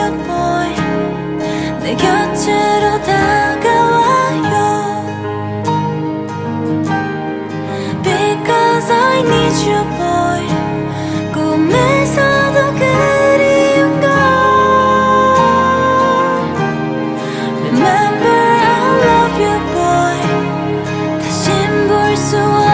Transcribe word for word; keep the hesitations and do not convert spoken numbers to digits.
you boy 내 곁으로 다가와요 Because I need you boy 꿈에서도 그리운 걸 Remember I love you boy 다신 볼 수